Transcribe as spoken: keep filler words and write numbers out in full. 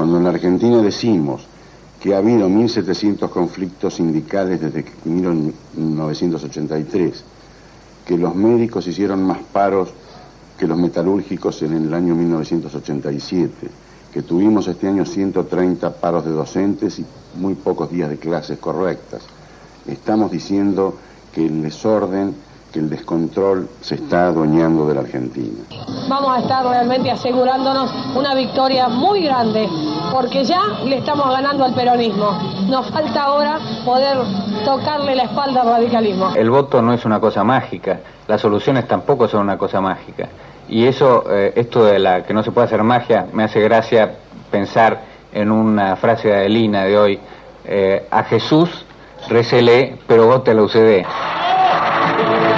Cuando en la Argentina decimos que ha habido mil setecientos conflictos sindicales desde mil novecientos ochenta y tres, que los médicos hicieron más paros que los metalúrgicos en el año mil novecientos ochenta y siete, que tuvimos este año ciento treinta paros de docentes y muy pocos días de clases correctas, estamos diciendo que el desorden, que el descontrol se está adueñando de la Argentina. Vamos a estar realmente asegurándonos una victoria muy grande, porque ya le estamos ganando al peronismo. Nos falta ahora poder tocarle la espalda al radicalismo. El voto no es una cosa mágica, las soluciones tampoco son una cosa mágica. Y eso, eh, esto de la que no se puede hacer magia, me hace gracia pensar en una frase de Adelina de hoy, eh, a Jesús recele, pero vote a la U C D.